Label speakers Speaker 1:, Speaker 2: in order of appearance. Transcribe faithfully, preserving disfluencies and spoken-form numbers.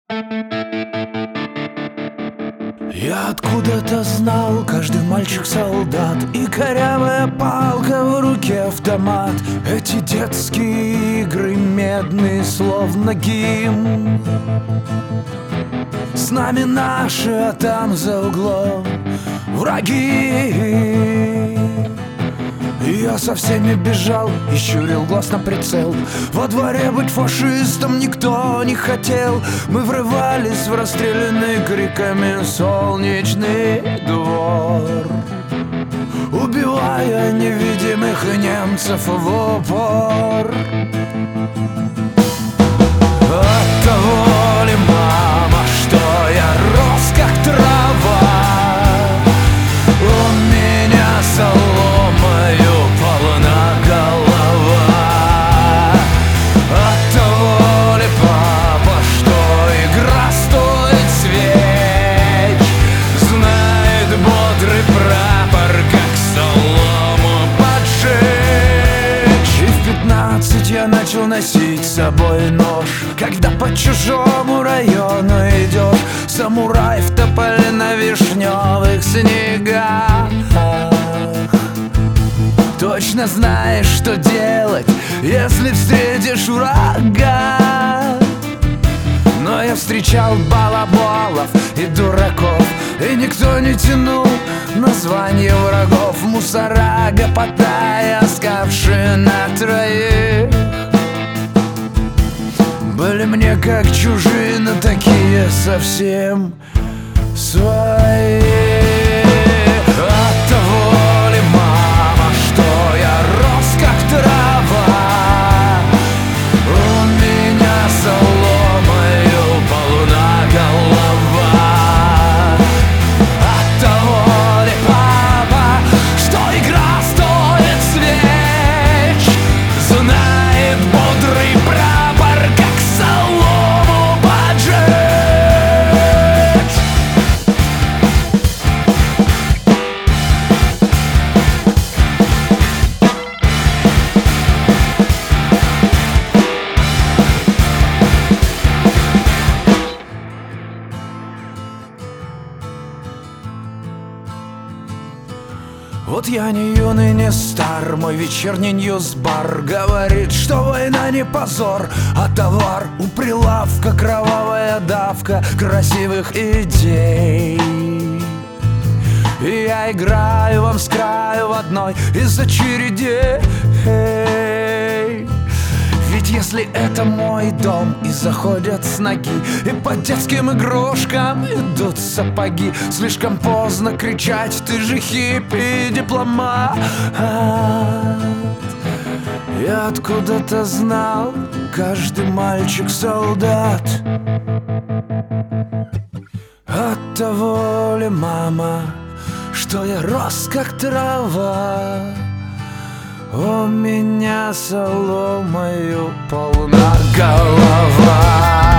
Speaker 1: Я откуда-то знал, каждый мальчик солдат, и корявая палка в руке автомат. Эти детские игры медные, словно гимн. С нами наши, а там за углом враги. Я со всеми бежал и щурил глаз на прицел. Во дворе быть фашистом никто не хотел. Мы врывались в расстрелянный криками солнечный двор, убивая невидимых немцев в упор. Оттого ли, мама, что я рос как трава? У меня соломою полна голова. Оттого ли, папа, что игра стоит свеч? Знает бодрый прапор, как солому поджечь. И в пятнадцать я начал носить с собой нож, когда по чужому району идешь, самурай в тополе на вишневых снегах. Точно знаешь, что делать, если встретишь врага. Но я встречал балаболов и дураков, и никто не тянул название врагов. Мусора, гопота, искавшие на троих, были мне как чужие, но такие совсем свои. Оттого ли, мама, что я рос как трава? У меня соломою полна голова. Оттого ли, папа, что игра стоит свеч? Знает бодрый прапор, как солому поджечь. Вот я не юный, не стар, мой вечерний ньюсбар говорит, что война не позор, а товар. У прилавка кровавая давка красивых идей. И я играю вам с краю в одной из очередей. Ведь если это мой дом и заходят с ноги, и по детским игрушкам идут сапоги, слишком поздно кричать: ты же хиппи, дипломат. Я откуда-то знал, каждый мальчик солдат. Оттого ли, мама, что я рос как трава? У меня соломою полна голова.